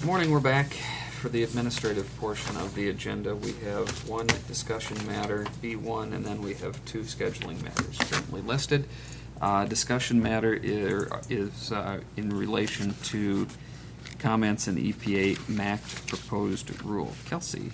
Morning, we're back for the administrative portion of the agenda. We have one discussion matter, B1, and then we have two scheduling matters currently listed. Discussion matter is in relation to comments in the EPA MACT proposed rule. Kelsey.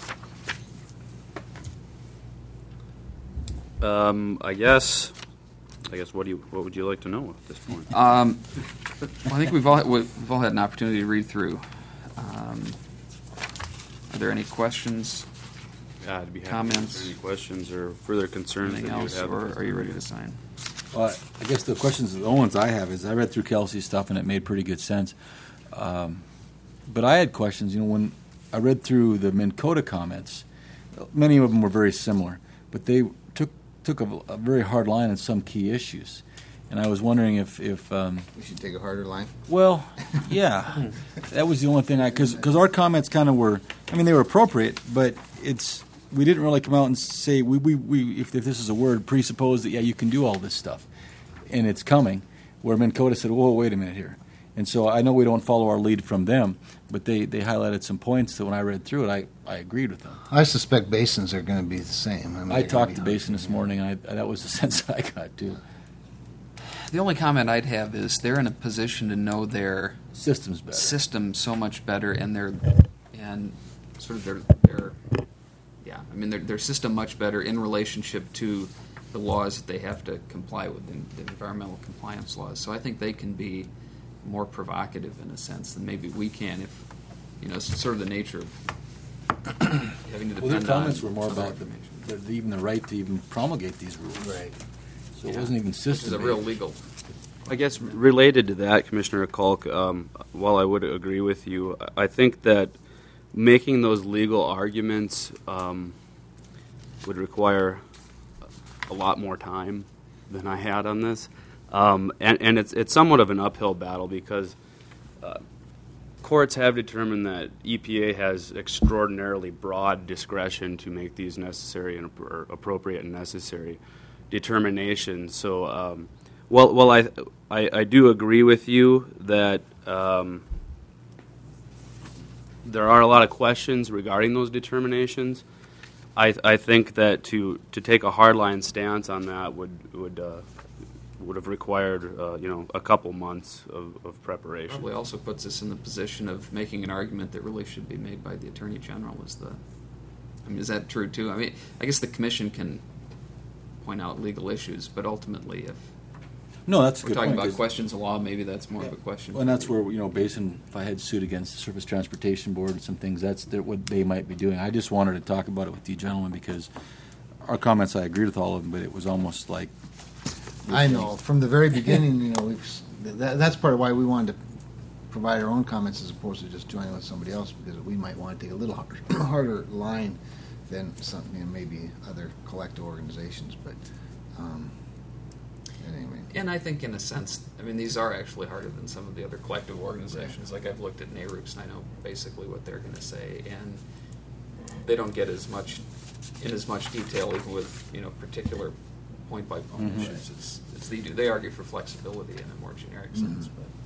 I guess what would you like to know at this point? Well, I think we've all had an opportunity to read through. Are there any questions? I'd be happy comments? to answer any questions or further concerns Anything that you else, would have. or are you ready to sign? Well, I guess the ones I have is I read through Kelsey's stuff and it made pretty good sense. But I had questions. When I read through the Minn Kota comments, many of them were very similar, but they took a very hard line on some key issues. And I was wondering if we should take a harder line. Well, yeah, that was the only thing because our comments kind of were. I mean, they were appropriate, but we didn't really come out and say we if this is a word, presuppose that you can do all this stuff, and it's coming. Where Minn Kota said, "Whoa, wait a minute here," and so I know we don't follow our lead from them, but they highlighted some points that when I read through it, I agreed with them. I suspect basins are going to be the same. I talked to Basin this morning, and that was the sense I got too. The only comment I'd have is they're in a position to know their system's better. System so much better, and their system much better in relationship to the laws that they have to comply with, the environmental compliance laws. So I think they can be more provocative in a sense than maybe we can, if it's sort of the nature of having to depend on. Well, their comments were more about information. the right to even promulgate these rules. Right. So it wasn't even system. Which is a real legal. I guess related to that, Commissioner Kalk, while I would agree with you, I think that making those legal arguments would require a lot more time than I had on this. And it's somewhat of an uphill battle because courts have determined that EPA has extraordinarily broad discretion to make these necessary and appropriate and necessary determinations. So, well, I do agree with you that there are a lot of questions regarding those determinations. I think that to take a hardline stance on that would have required a couple months of preparation. Probably also puts us in the position of making an argument that really should be made by the Attorney General. Is that true too? I mean, I guess the Commission can point out legal issues, but ultimately, if that's a we're good talking point, about questions of law, maybe that's more of a question. And that's where Basin, if I had sued against the Surface Transportation Board and some things, that's what they might be doing. I just wanted to talk about it with you gentlemen because our comments, I agreed with all of them, but it was almost like. I know from the very beginning, that's part of why we wanted to provide our own comments as opposed to just joining with somebody else, because we might want to take a little harder line than something, maybe other collective organizations. But anyway. And I think, in a sense, these are actually harder than some of the other collective organizations. Like I've looked at NARUPS, and I know basically what they're going to say, and they don't get in as much detail, even with particular point-by-point issues. They argue for flexibility in a more generic sense.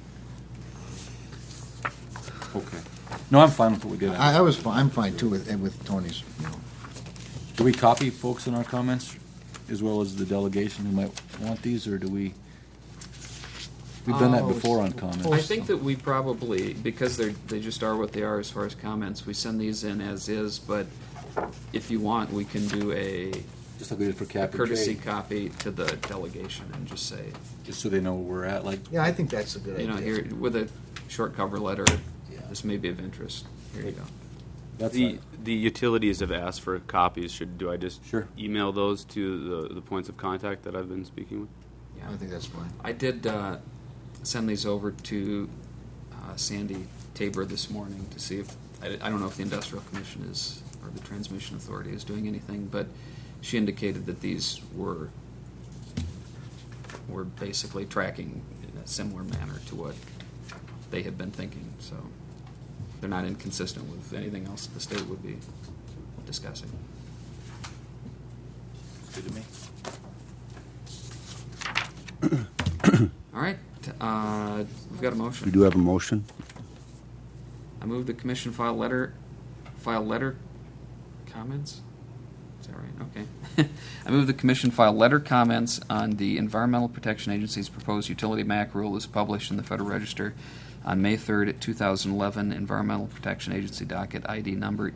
But Okay. No, I'm fine with what we did. I'm fine too with Tony's. Do we copy folks in our comments as well as the delegation who might want these, or do we? We've done that before on comments. I think that we probably, because they just are what they are as far as comments, we send these in as is. But if you want, we can do just like we did for Cap and courtesy Trade. Copy to the delegation and just say, just so they know where we're at. Yeah, I think that's a good idea. Here with a short cover letter. This may be of interest. Here you go. That's the utilities have asked for copies. Do I just Sure. email those to the points of contact that I've been speaking with? Yeah. I think that's fine. I did send these over to Sandy Tabor this morning to see if I don't know if the Industrial Commission or the Transmission Authority is doing anything, but she indicated that these were basically tracking in a similar manner to what they had been thinking. So they're not inconsistent with anything else that the state would be discussing. Good to me. All right. We've got a motion. We do have a motion. I move the commission file letter comments. Is that right? Okay. I move the commission file letter comments on the Environmental Protection Agency's proposed utility MAC rule as published in the Federal Register on May 3rd, 2011, Environmental Protection Agency docket ID number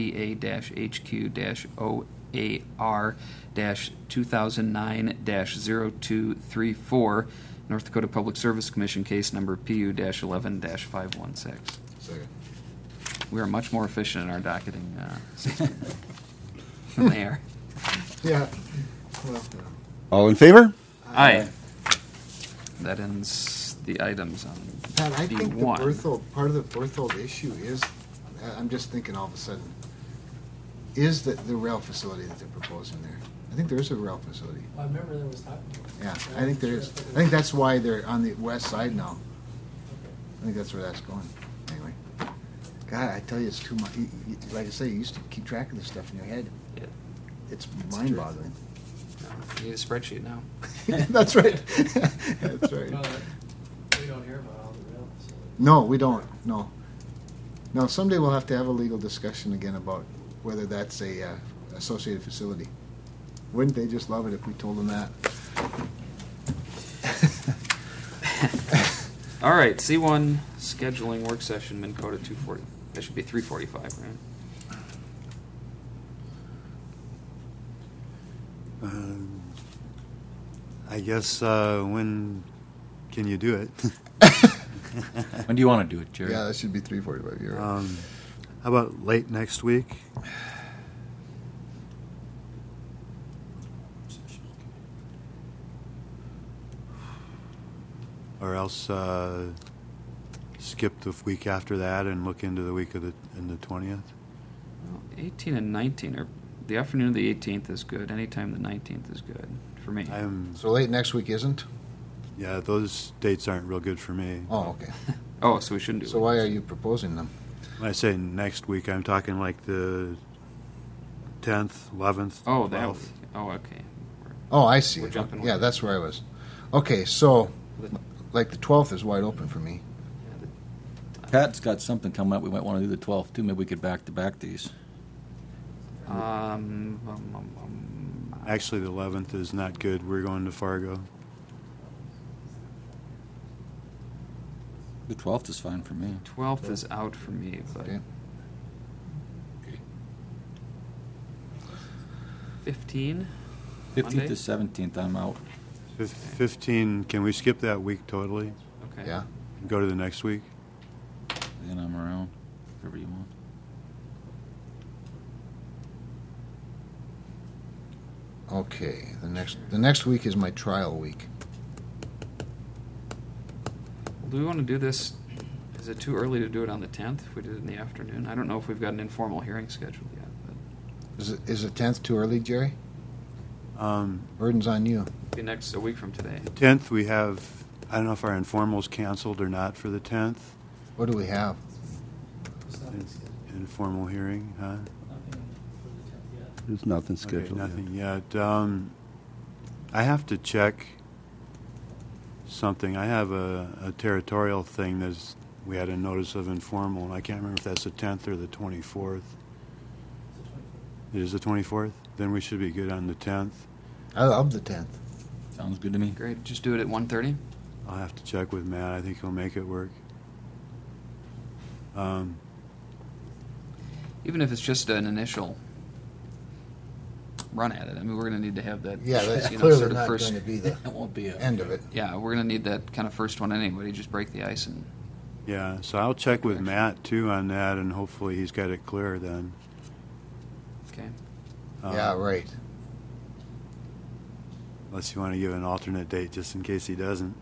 EPA-HQ-OAR-2009-0234, North Dakota Public Service Commission case number PU-11-516. Second. We are much more efficient in our docketing system than they are. Yeah. Well, All in favor? Aye. That ends the items on Pat, I think the B1. part of the Berthold issue is, I'm just thinking all of a sudden, is the rail facility that they're proposing there. I think there is a rail facility. I remember there was talk. Yeah, I think there is. I think that's why they're on the west side now. I think that's where that's going. Anyway, God, I tell you, it's too much. Like I say, you used to keep track of this stuff in your head. Yeah. It's mind-boggling. You need a spreadsheet now. That's right. That's right. Well, we don't hear about all the rail facilities. No, we don't. No. No, someday we'll have to have a legal discussion again about whether that's a associated facility. Wouldn't they just love it if we told them that? All right, C1 scheduling work session, Minn Kota 240. That should be 3:45, right? I guess when can you do it? When do you want to do it, Jerry? Yeah, that should be 3:45. You're right. How about late next week? Or else skip the week after that and look into the week of the 20th. Well, 18 and 19 are the afternoon of the 18th is good. Anytime the 19th is good for me. So late next week isn't? Yeah, those dates aren't real good for me. Oh, okay. Oh, so we shouldn't do So it. why are you proposing them? When I say next week, I'm talking like the 10th, 11th, Oh, 12th. that. Oh, okay. Oh, I see. We're jumping Yeah, way. that's where I was. Okay, so The- like the 12th is wide open for me. Pat's got something coming up. We might want to do the 12th too. Maybe we could back to back these. Actually, the 11th is not good. We're going to Fargo. The 12th is fine for me. 12th is out for me, but Okay. 15. 15th Monday? to 17th, I'm out. 15, can we skip that week totally? Okay. Yeah. And go to the next week? Then I'm around. Whatever you want. Okay. The next week is my trial week. Do we want to do this? Is it too early to do it on the 10th if we did it in the afternoon? I don't know if we've got an informal hearing scheduled yet. But Is the 10th too early, Jerry? Burden's on you. it'll be a week from today. 10th, we have, I don't know if our informal's canceled or not for the 10th. What do we have? There's nothing scheduled. Informal hearing, huh? Nothing for the 10th yet. There's nothing Okay, scheduled. nothing yet. I have to check something. I have a territorial thing that's, we had a notice of informal, and I can't remember if that's the 10th or the 24th. It is the 24th? Then we should be good on the 10th. I love the 10th. Sounds good to me. Great. Just do it at 1:30. I'll have to check with Matt. I think he'll make it work. Even if it's just an initial run at it. I mean, we're going to need to have that. Yeah, that's you know, clearly sort of not first. going to be the It won't be a end of it. Yeah, we're going to need that kind of first one anyway. Just break the ice and. Yeah, so I'll check with Matt too on that, and hopefully he's got it clear then. Okay. Yeah, right. Unless you want to give an alternate date just in case he doesn't.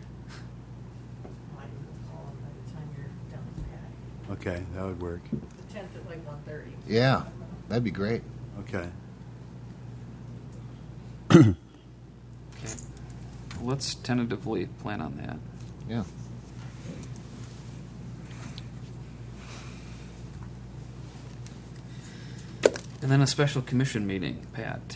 Might call them by the time you're done with Patty. Okay, that would work. The 10th at like 1:30. Yeah, that'd be great. Okay. Okay. Let's tentatively plan on that. Yeah. And then a special commission meeting, Pat.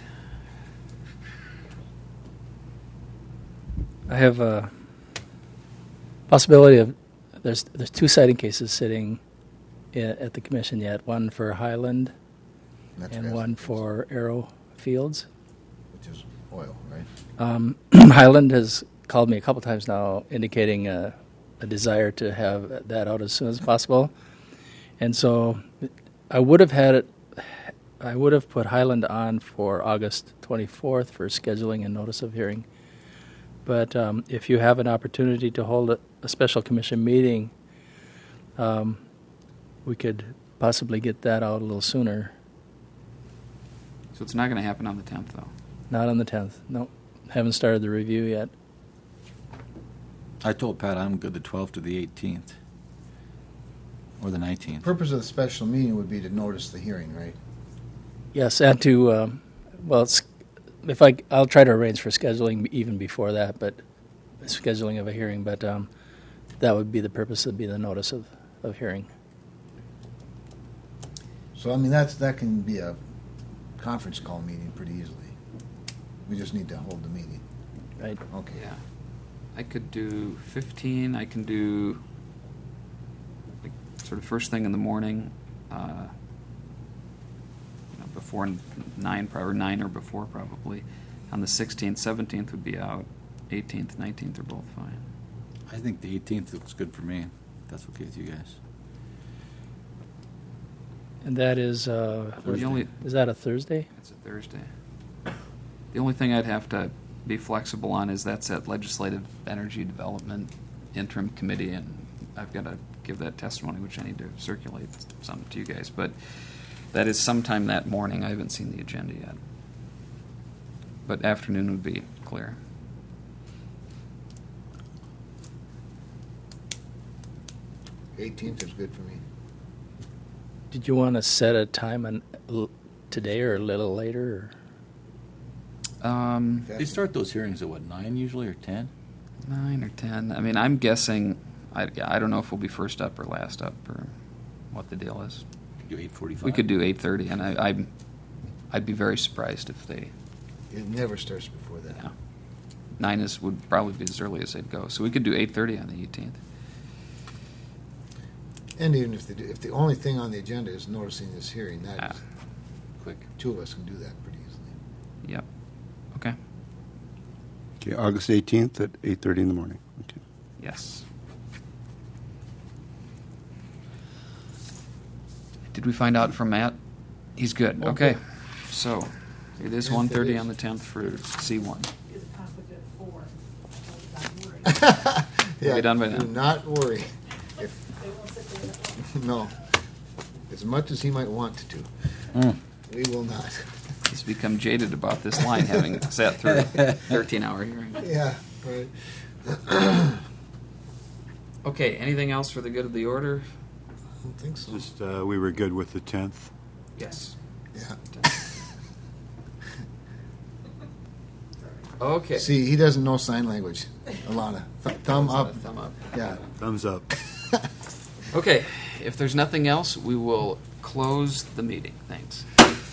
I have a possibility of there's two sighting cases sitting at the commission yet. One for Highland That's and gas, one for Arrow Fields. which is oil, right? Highland has called me a couple times now, indicating a desire to have that out as soon as possible. And so I would have put Highland on for August 24th for scheduling and notice of hearing. But if you have an opportunity to hold a special commission meeting, we could possibly get that out a little sooner. So it's not going to happen on the 10th, though. Not on the 10th. No, haven't started the review yet. I told Pat I'm good the 12th to the 18th. Or the 19th. Purpose of the special meeting would be to notice the hearing, right? Yes, and to I'll try to arrange for scheduling even before that, but scheduling of a hearing. But that would be the purpose. Would be the notice of hearing. So, I mean, that can be a conference call meeting pretty easily. We just need to hold the meeting. Right. Okay. Yeah. I could do 15. I can do like, sort of first thing in the morning, before 9, or 9 or before probably. On the 16th, 17th would be out. 18th, 19th are both fine. I think the 18th looks good for me. If that's okay with you guys. And that is Thursday. is that a Thursday? It's a Thursday. The only thing I'd have to be flexible on is that's at Legislative Energy Development Interim Committee, and I've got to give that testimony, which I need to circulate some to you guys. But that is sometime that morning. I haven't seen the agenda yet. But afternoon would be clear. '18th is good for me. Did you want to set a time today or a little later? They start those hearings at what, 9 usually, or 10? 9 or 10. I mean, I'm guessing. I don't know if we'll be first up or last up, or what the deal is. Do 8:45. We could do 8:30, and I'd be very surprised if they. It never starts before that. Yeah. 9 would probably be as early as they'd go. So we could do 8:30 on the 18th. And even if the only thing on the agenda is noticing this hearing, that quick. two of us can do that pretty easily. Yep. Okay. Okay, August 18th at 8:30 in the morning. Okay. Yes. Did we find out from Matt? He's good. Okay. So it is Yes, 1:30 it is. on the 10th for C1. Is a conflict at 4. Don't worry. We'll be done by then. Do not worry. If, They won't sit there that long. no. As much as he might want to, we will not. He's become jaded about this line, having sat through a 13-hour hearing. Yeah, right. Okay. Anything else for the good of the order? I don't think so. Just, we were good with the 10th. Yes. Yeah. Okay. See, he doesn't know sign language. Alana, thumb up. Thumb up. Yeah. Thumbs up. Okay. If there's nothing else, we will close the meeting. Thanks.